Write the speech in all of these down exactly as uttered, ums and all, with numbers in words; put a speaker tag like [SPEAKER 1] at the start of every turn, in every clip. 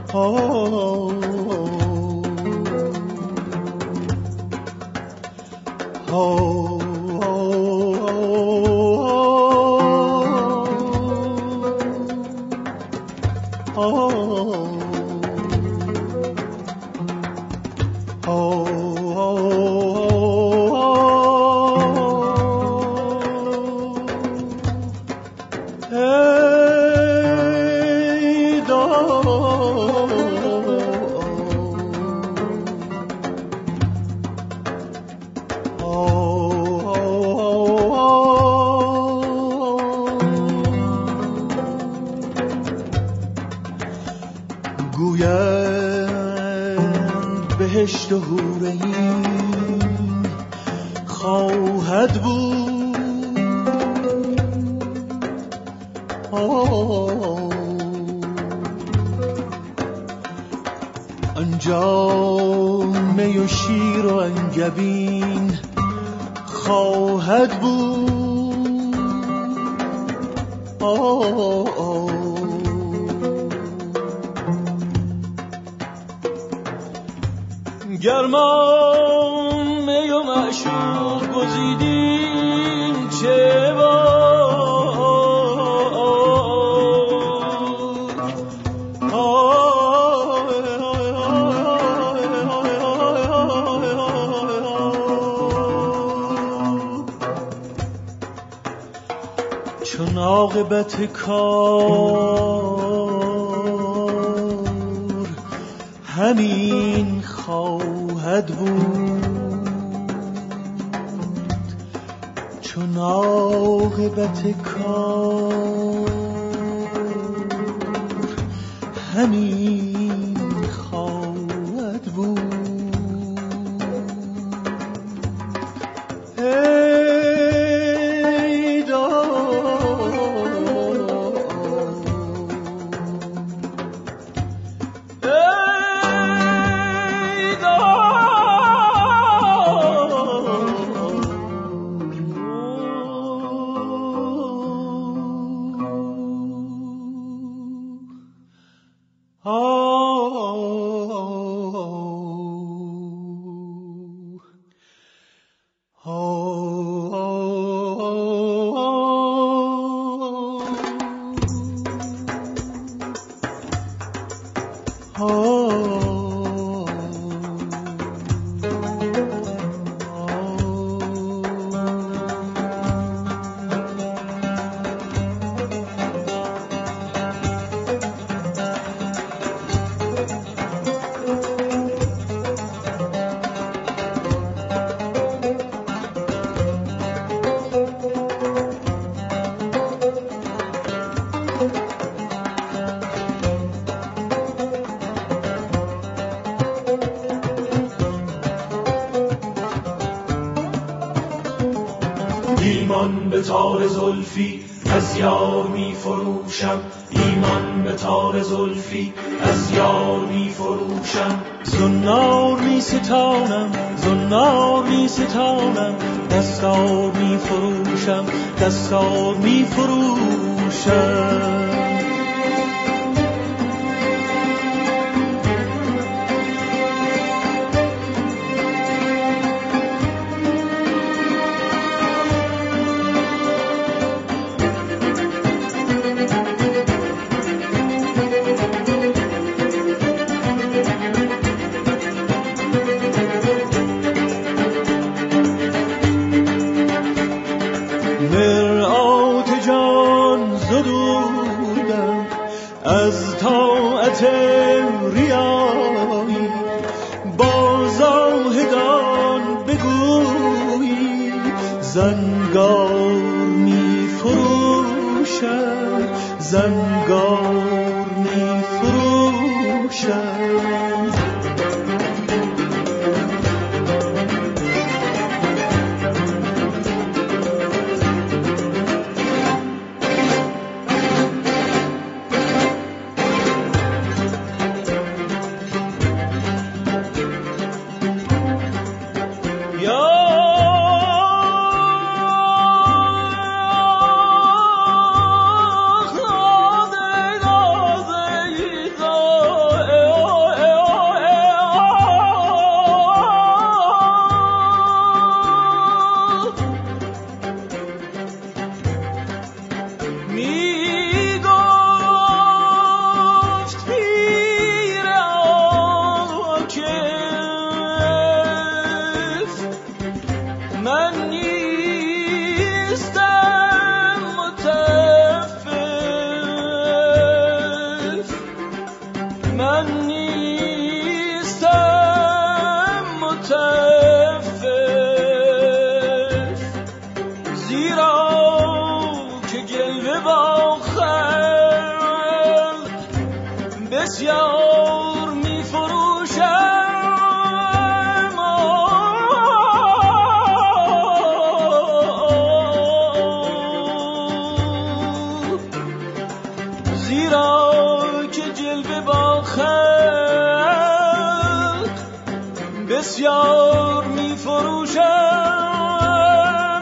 [SPEAKER 1] گویند بهشت و حور عین خواهد بود، آنجا می و شیر و انگبین خواهد بود. آه آه گرما می و معشوق گزیدیم چه باد، چون عاقبت کار همین خواهد بود، چون عاقبت کار همین خواهد بود. ای دار
[SPEAKER 2] ایمان به تار زلفی از یار می فروشم، ایمان به تار زلفی از یار می فروشم.
[SPEAKER 1] زنار می ستانم زنار می ستانم، دستار می فروشم دستار می فروشم. از طاعت ریایی با زاهدان بگویی، زنگار می فروشم زنگار می فروشم. من نیستم متفف، زیرا که جلوه با خلق بسیار می فروشم. بسیار می فروشم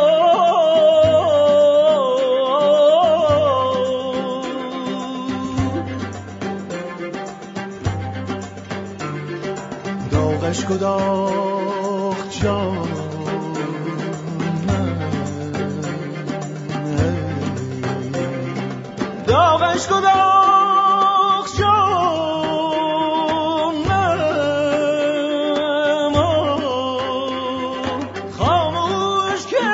[SPEAKER 1] داغش کداخ جان داغش کداخ جان خاموش کی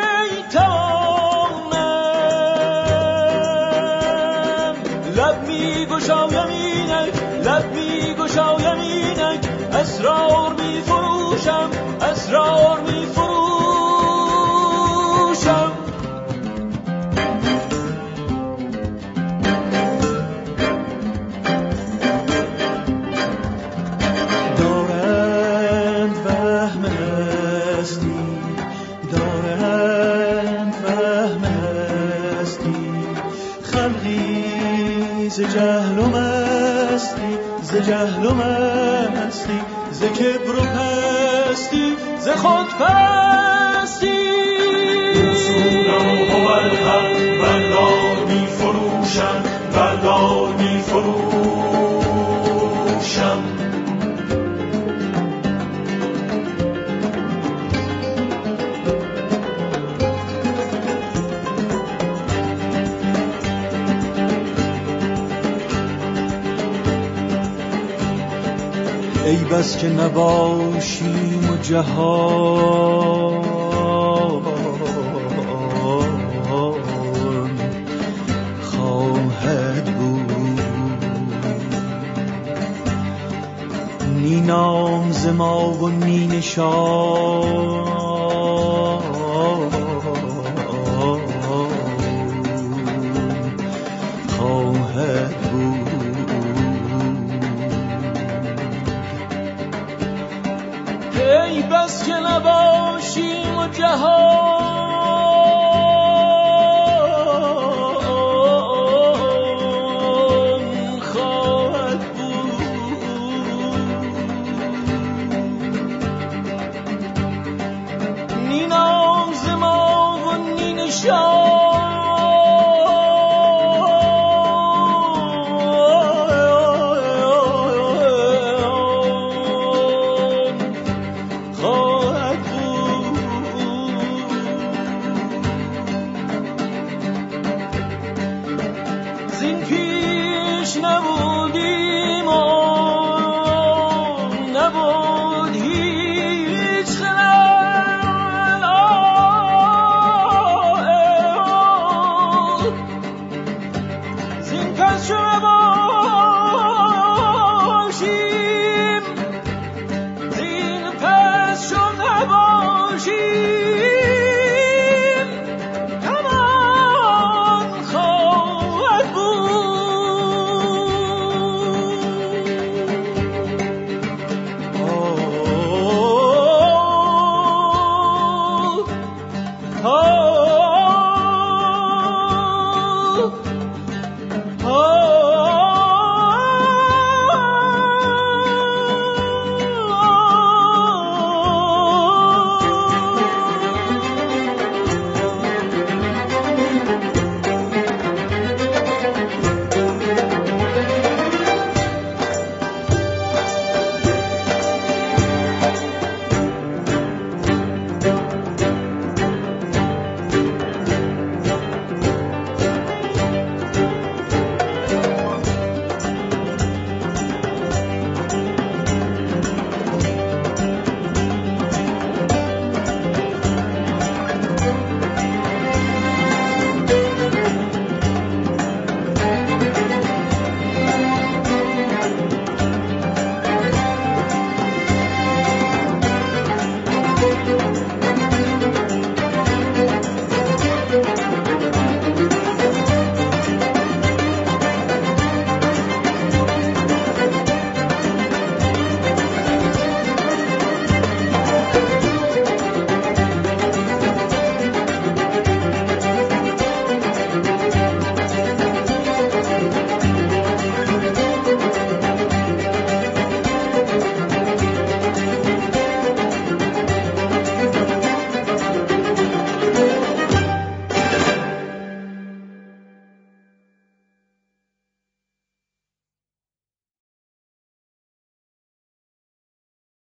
[SPEAKER 1] توانم لب می گشایم اینک لب می گشایم اینک اسرار می فروشم اسرار می فروشم. دارند وهم هستی دارند وهم هستی خلقی ز جهل و مستی ز جهل و مستی ز کبر و پستی ز خود پستی رسولم و بالحق بردار می فروشم بردار می فروشم. ای بس که نباشیم و جهان خواهد بود نی نام ز ما و نی نشان خواهد بود. ای بس که نباشیم و جهان